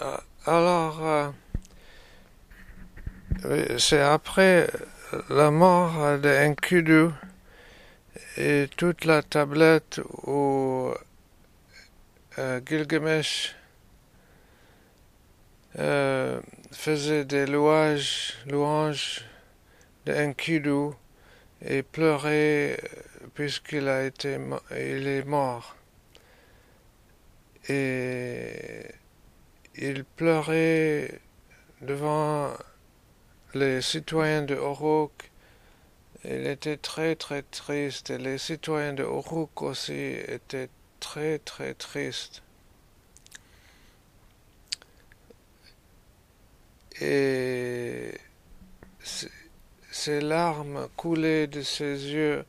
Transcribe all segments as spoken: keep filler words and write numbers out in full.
Euh, Alors, euh, oui, c'est après la mort de Enkidu et toute la tablette où euh, Gilgamesh euh, faisait des louages, louanges de Enkidu et pleurait puisqu'il a été, il est mort. Et il pleurait devant les citoyens de Uruk. Il était très très triste et les citoyens de Uruk aussi étaient très très tristes. Et ses larmes coulaient de ses yeux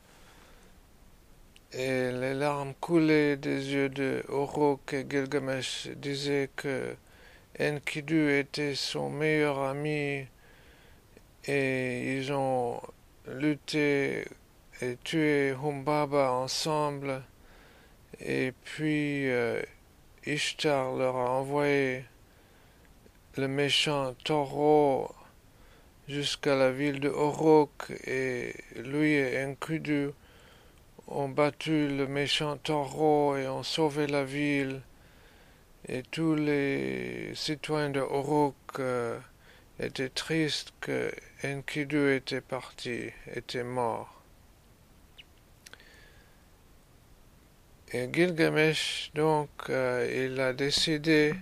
et les larmes coulaient des yeux de Uruk et Gilgamesh disaient que Enkidu était son meilleur ami et ils ont lutté et tué Humbaba ensemble et puis euh, Ishtar leur a envoyé le méchant taureau jusqu'à la ville de Uruk et lui et Enkidu ont battu le méchant taureau et ont sauvé la ville et tous les citoyens de Uruk euh, étaient tristes que Enkidu était parti, était mort. Et Gilgamesh, donc, euh, il a décidé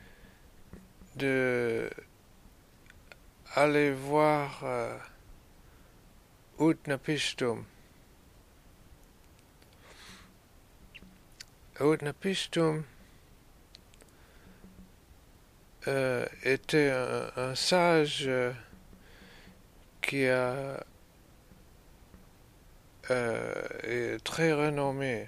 de aller voir euh, Utnapishtim. Utnapishtim euh, était un, un sage euh, qui a euh, est très renommé.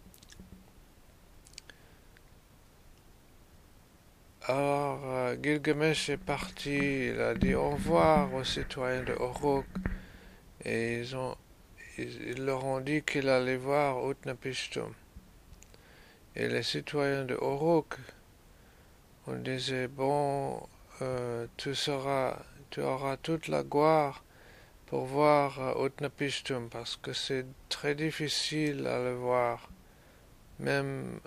Alors euh, Gilgamesh est parti, il a dit au revoir aux citoyens de Uruk et ils, ont, ils, ils leur ont dit qu'il allait voir Utnapishtim. Et les citoyens de Uruk on disait bon, euh, tu seras, tu auras toute la gloire pour voir euh, Utnapishtim parce que c'est très difficile à le voir, même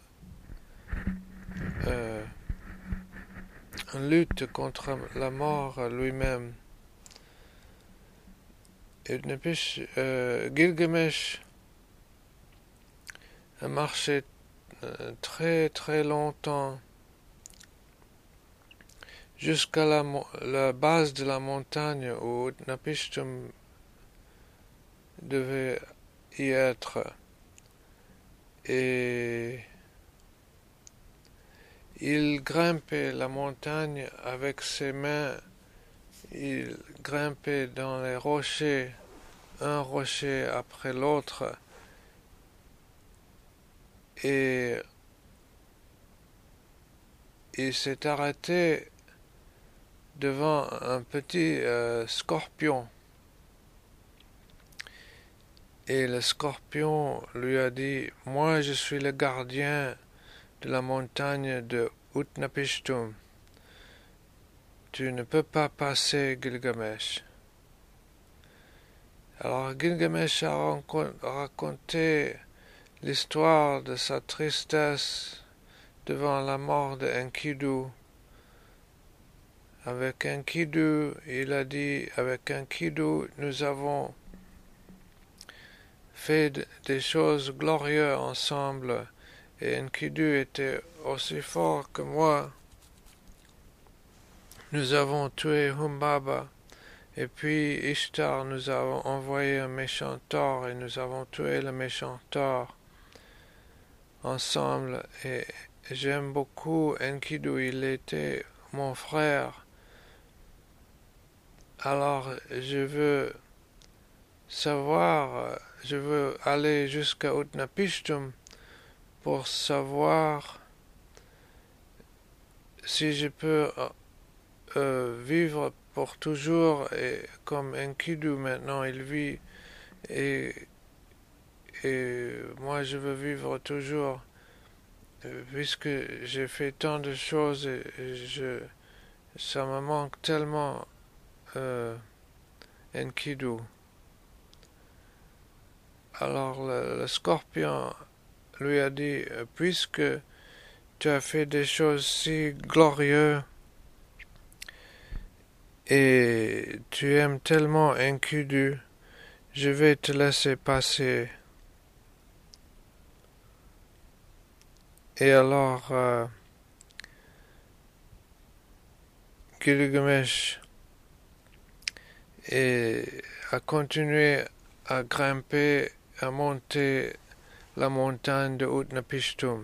euh, en lutte contre la mort lui-même. Euh, Gilgamesh a marché euh, très très longtemps jusqu'à la, la base de la montagne où Utnapishtim devait y être. Et il grimpait la montagne avec ses mains, il grimpait dans les rochers, un rocher après l'autre, et il s'est arrêté devant un petit euh, scorpion. Et le scorpion lui a dit, moi je suis le gardien de la montagne de Utnapishtim. Tu ne peux pas passer, Gilgamesh. Alors Gilgamesh a raconté l'histoire de sa tristesse devant la mort de Enkidu. Avec Enkidu, il a dit, avec Enkidu, nous avons fait des choses glorieuses ensemble, et Enkidu était aussi fort que moi. Nous avons tué Humbaba, et puis Ishtar nous a envoyé un méchant taureau, et nous avons tué le méchant taureau ensemble, et j'aime beaucoup Enkidu, il était mon frère. Alors je veux savoir, je veux aller jusqu'à Utnapishtim pour savoir si je peux euh, vivre pour toujours et comme Enkidu maintenant il vit et, et moi je veux vivre toujours puisque j'ai fait tant de choses et, et je, ça me manque tellement euh, Enkidu. Alors le, le scorpion lui a dit, puisque tu as fait des choses si glorieuses et tu aimes tellement Enkidu, je vais te laisser passer. Et alors, euh, Gilgamesh et a continué à grimper, à monter la montagne de Utnapishtim.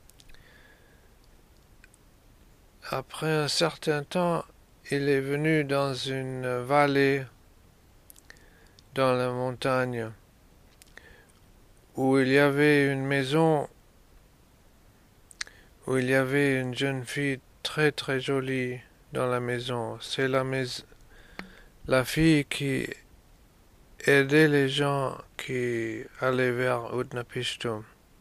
Après un certain temps, il est venu dans une vallée dans la montagne où il y avait une maison où il y avait une jeune fille très très jolie dans la maison. C'est la, mais... la fille qui aidait les gens qui allaient vers Utnapishtim.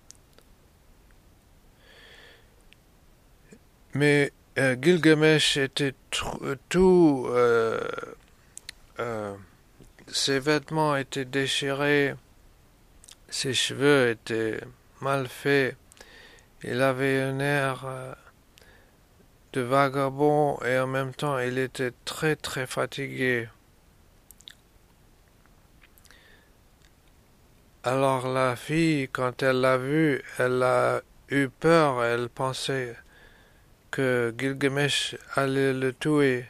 Mais euh, Gilgamesh était tout... Euh, euh, ses vêtements étaient déchirés, ses cheveux étaient mal faits, il avait un air euh, de vagabond et en même temps il était très très fatigué. Alors la fille, quand elle l'a vu, elle a eu peur, elle pensait que Gilgamesh allait le tuer.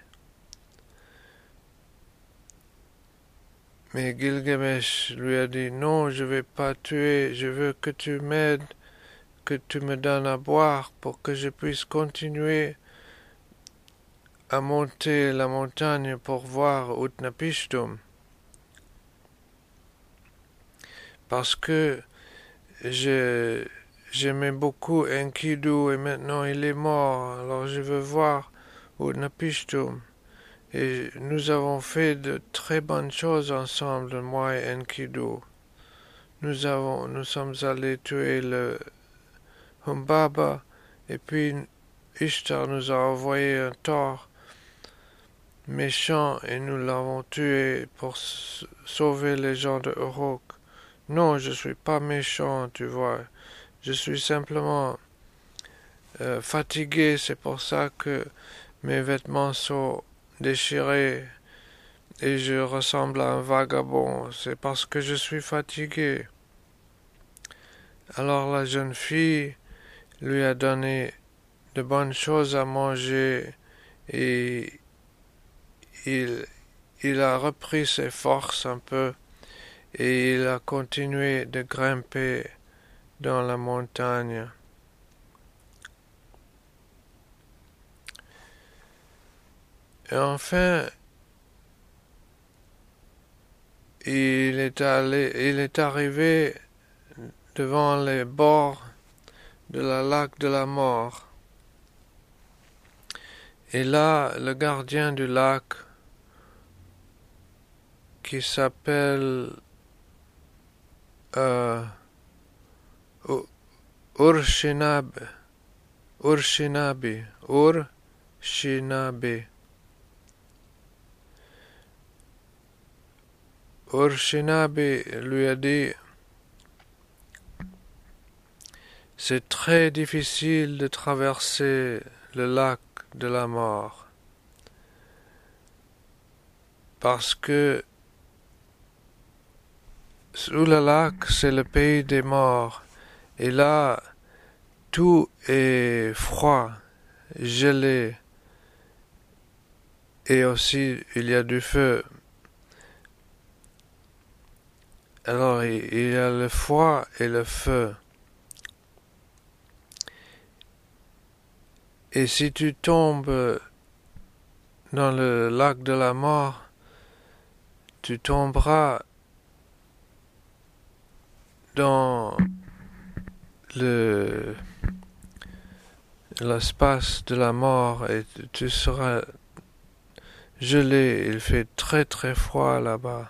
Mais Gilgamesh lui a dit, non, je ne vais pas tuer, je veux que tu m'aides, que tu me donnes à boire pour que je puisse continuer à monter la montagne pour voir Utnapishtim. Parce que je, j'aimais beaucoup Enkidu et maintenant il est mort, alors je veux voir Utnapishtim. Et nous avons fait de très bonnes choses ensemble, moi et Enkidu. Nous avons, nous sommes allés tuer le Humbaba et puis Ishtar nous a envoyé un tort méchant et nous l'avons tué pour sauver les gens de Uruk. Non, je suis pas méchant, tu vois. Je suis simplement euh, fatigué, c'est pour ça que mes vêtements sont déchirés et je ressemble à un vagabond. C'est parce que je suis fatigué. Alors la jeune fille lui a donné de bonnes choses à manger et il, il a repris ses forces un peu et il a continué de grimper dans la montagne. Et enfin, il est allé, il est arrivé devant les bords de la lac de la mort. Et là, le gardien du lac, qui s'appelle euh, Urshinabe, Urshinabe, Urshinabe, Urshinabe lui a dit, c'est très difficile de traverser le lac de la mort, parce que sous le lac, c'est le pays des morts, et là, tout est froid, gelé, et aussi il y a du feu. Alors il y a le froid et le feu. Et si tu tombes dans le lac de la mort, tu tomberas dans le l'espace de la mort et tu seras gelé. Il fait très très froid là-bas.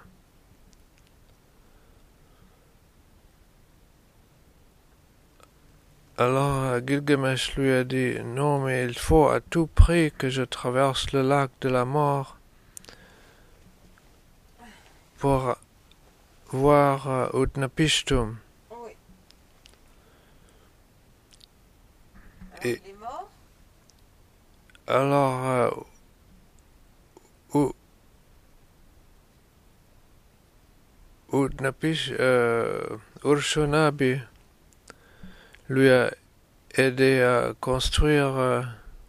Alors Gilgamesh lui a dit « Non, mais il faut à tout prix que je traverse le lac de la mort pour voir uh, Utnapishtim. » Oui. Alors, Et il est mort? alors, uh, Utnapish, uh, Urshunabi lui a aidé à construire uh,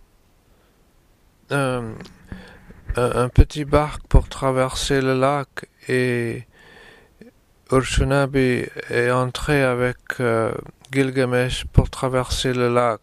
un, un, un petit barque pour traverser le lac, et Urshunabi est entré avec uh, Gilgamesh pour traverser le lac.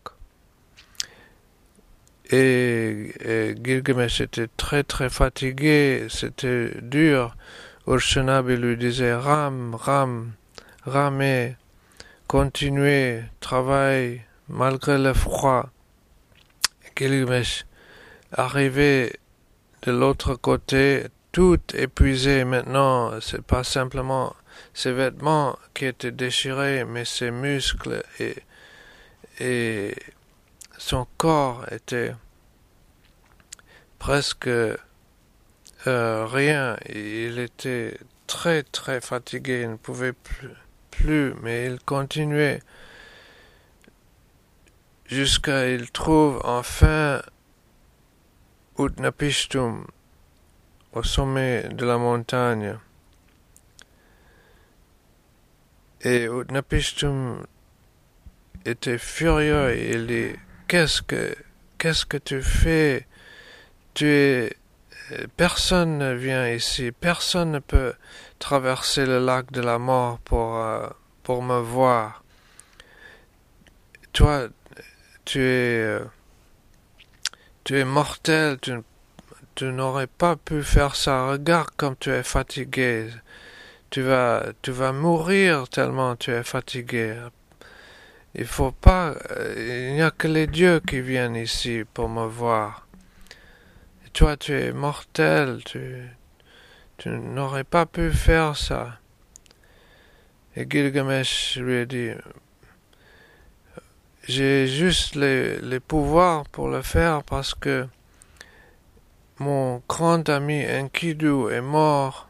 Et, et Gilgamesh était très très fatigué, c'était dur. Urshunabi lui disait Ram, Ram, ramez, continuez, travaille malgré le froid. Gilgamesh arrivé de l'autre côté, tout épuisé maintenant. C'est pas simplement ses vêtements qui étaient déchirés, mais ses muscles et, et son corps était presque euh, rien. Il était très très fatigué, il ne pouvait plus, plus mais il continuait jusqu'à il trouve enfin Utnapishtim au sommet de la montagne. Et Utnapishtim était furieux. Il dit qu'est-ce que qu'est-ce que tu fais? Tu es personne ne vient ici, personne ne peut traverser le lac de la mort pour euh, pour me voir. Toi, tu es euh, tu es mortel, tu, tu n'aurais pas pu faire ça. Regarde comme tu es fatigué. Tu vas tu vas mourir tellement tu es fatigué. Il faut pas, il n'y a que les dieux qui viennent ici pour me voir. Et toi, tu es mortel, tu, tu n'aurais pas pu faire ça. Et Gilgamesh lui a dit, j'ai juste les, les pouvoirs pour le faire parce que mon grand ami Enkidu est mort.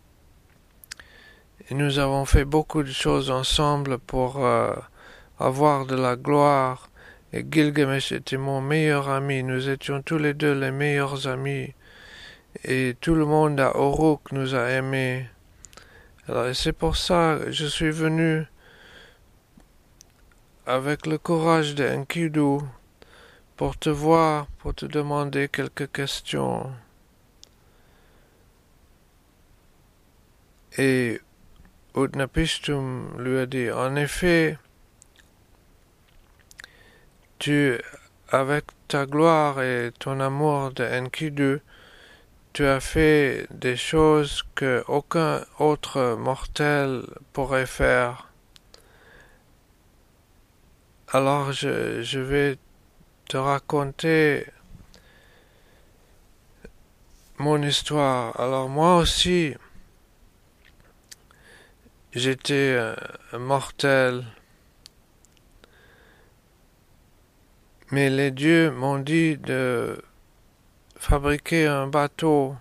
Et nous avons fait beaucoup de choses ensemble pour euh, avoir de la gloire. Et Gilgamesh était mon meilleur ami. Nous étions tous les deux les meilleurs amis. Et tout le monde à Uruk nous a aimés. Alors, c'est pour ça que je suis venu avec le courage d'Enkidu pour te voir, pour te demander quelques questions. Et Utnapishtim lui a dit, en effet, tu, avec ta gloire et ton amour de Enkidu, tu as fait des choses que aucun autre mortel pourrait faire. Alors je, je vais te raconter mon histoire. Alors moi aussi, j'étais un mortel. Mais les dieux m'ont dit de fabriquer un bateau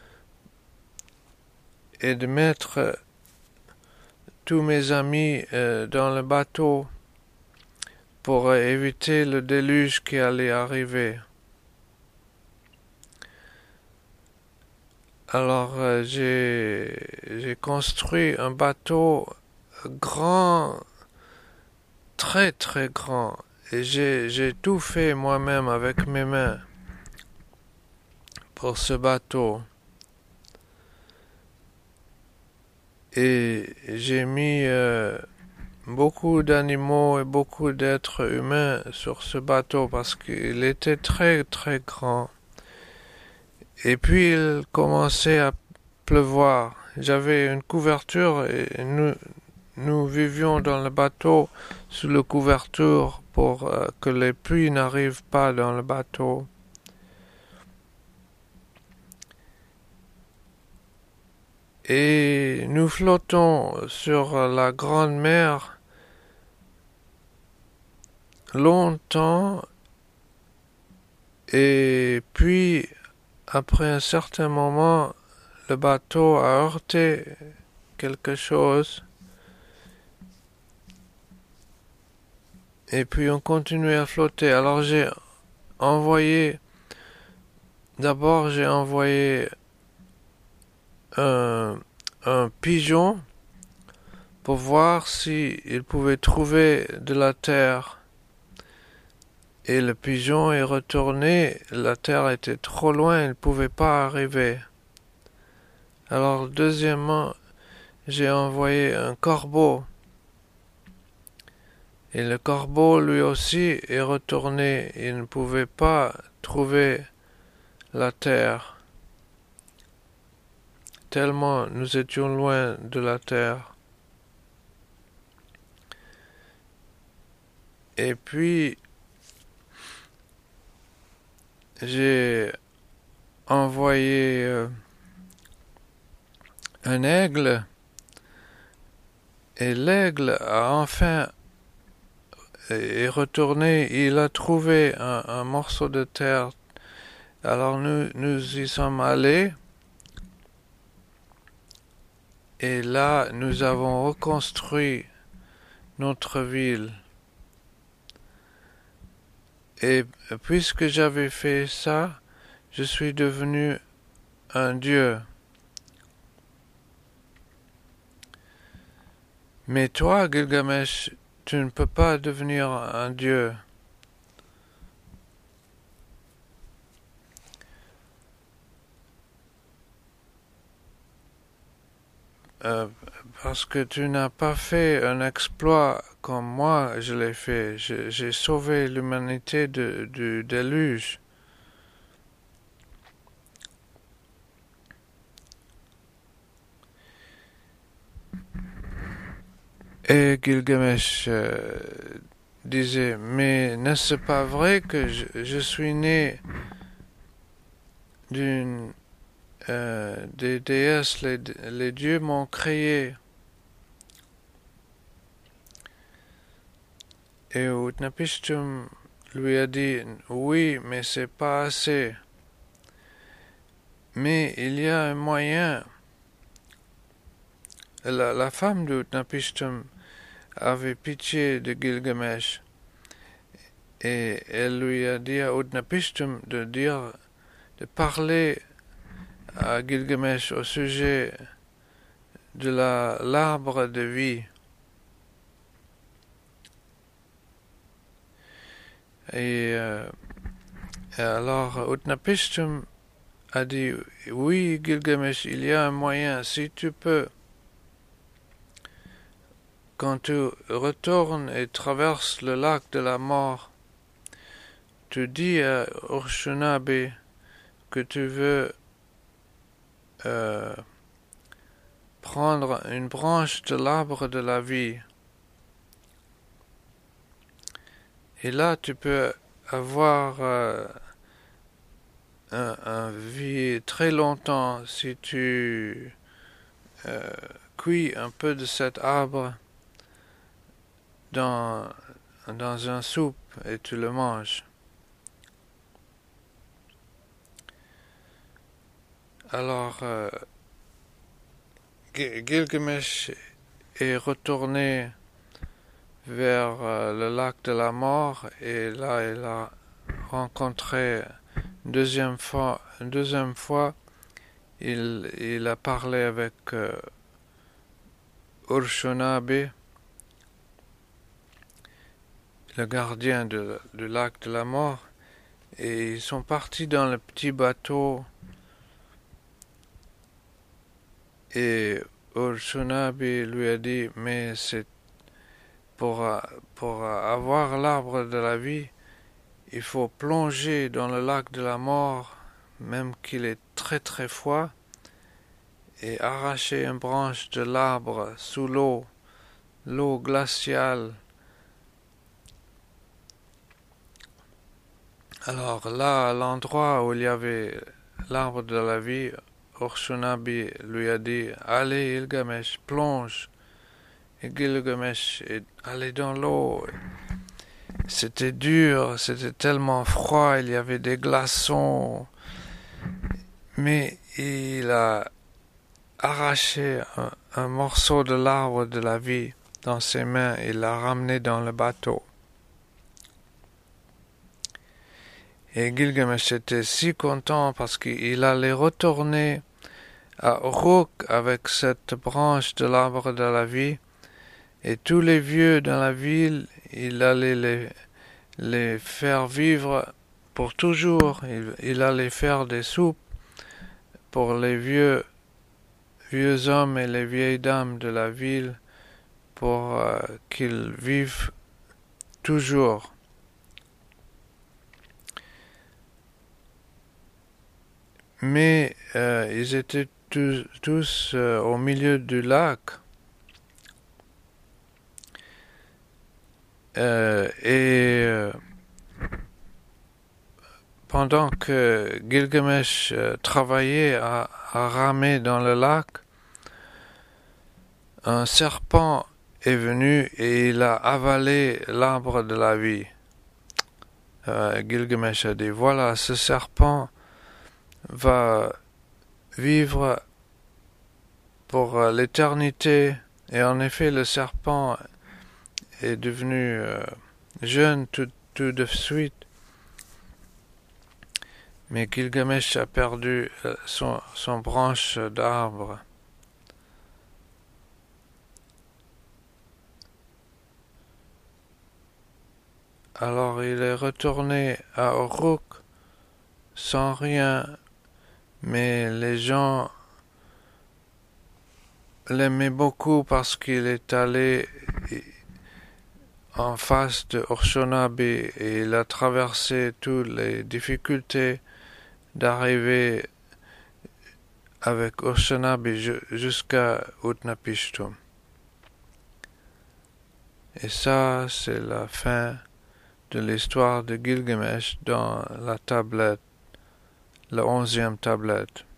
et de mettre tous mes amis euh, dans le bateau pour euh, éviter le déluge qui allait arriver. Alors euh, j'ai, j'ai construit un bateau grand, très très grand, et j'ai, j'ai tout fait moi-même avec mes mains pour ce bateau. Et j'ai mis euh, beaucoup d'animaux et beaucoup d'êtres humains sur ce bateau parce qu'il était très très grand. Et puis il commençait à pleuvoir. J'avais une couverture et nous, nous vivions dans le bateau sous la couverture pour euh, que les pluies n'arrivent pas dans le bateau. Et nous flottons sur la grande mer longtemps, et puis après un certain moment, le bateau a heurté quelque chose, et puis on continuait à flotter. Alors j'ai envoyé, d'abord j'ai envoyé un, un pigeon pour voir s'il pouvait trouver de la terre. Et le pigeon est retourné, la terre était trop loin, il ne pouvait pas arriver. Alors deuxièmement, j'ai envoyé un corbeau. Et le corbeau lui aussi est retourné, il ne pouvait pas trouver la terre. Tellement nous étions loin de la terre. Et puis, j'ai envoyé euh, un aigle, et l'aigle a enfin est retourné, il a trouvé un, un morceau de terre. Alors nous, nous y sommes allés, et là nous avons reconstruit notre ville. Et puisque j'avais fait ça, je suis devenu un dieu. Mais toi, Gilgamesh, tu ne peux pas devenir un dieu. Euh, parce que tu n'as pas fait un exploit comme moi je l'ai fait. J'ai sauvé l'humanité de, du déluge. Et Gilgamesh euh, disait, mais n'est-ce pas vrai que je, je suis né d'une euh, des déesses, les, les dieux m'ont créé. Et Utnapishtim lui a dit, oui, mais c'est pas assez. Mais il y a un moyen. La, la femme de Utnapishtim avait pitié de Gilgamesh, et elle lui a dit à Utnapishtim de dire, de parler à Gilgamesh au sujet de la l'arbre de vie. Et, euh, et alors Utnapishtim a dit, oui Gilgamesh, il y a un moyen, si tu peux, quand tu retournes et traverses le lac de la mort, tu dis à Urshunabi que tu veux euh, prendre une branche de l'arbre de la vie. Et là, tu peux avoir euh, un, un vie très longtemps si tu euh, cuis un peu de cet arbre dans, dans un soupe et tu le manges. Alors, euh, Gilgamesh est retourné vers euh, le lac de la mort, et là il a rencontré une deuxième fois, une deuxième fois il, il a parlé avec euh, Urshunabi, le gardien de, du lac de la mort, et ils sont partis dans le petit bateau, et Urshunabi lui a dit, mais c'est pour, pour avoir l'arbre de la vie, il faut plonger dans le lac de la mort, même qu'il est très très froid, et arracher une branche de l'arbre sous l'eau, l'eau glaciale. Alors là, à l'endroit où il y avait l'arbre de la vie, Urshunabi lui a dit, allez Gilgamesh, plonge. Et Gilgamesh est allé dans l'eau, c'était dur, c'était tellement froid, il y avait des glaçons, mais il a arraché un, un morceau de l'arbre de la vie dans ses mains et l'a ramené dans le bateau. Et Gilgamesh était si content parce qu'il allait retourner à Uruk avec cette branche de l'arbre de la vie, et tous les vieux dans la ville, il allait les, les faire vivre pour toujours. Il, il allait faire des soupes pour les vieux, vieux hommes et les vieilles dames de la ville pour euh, qu'ils vivent toujours. Mais euh, ils étaient tous, tous euh, au milieu du lac. Euh, et euh, pendant que Gilgamesh euh, travaillait à, à ramer dans le lac, un serpent est venu et il a avalé l'arbre de la vie. Euh, Gilgamesh a dit, voilà, ce serpent va vivre pour euh, l'éternité. Et en effet, le serpent est devenu euh, jeune tout, tout de suite. Mais Gilgamesh a perdu euh, son, son branche d'arbre. Alors il est retourné à Uruk sans rien, mais les gens l'aimaient beaucoup parce qu'il est allé en face de Urshanabi et il a traversé toutes les difficultés d'arriver avec Urshanabi jusqu'à Utnapishtim. Et ça, c'est la fin de l'histoire de Gilgamesh dans la tablette, la onzième tablette.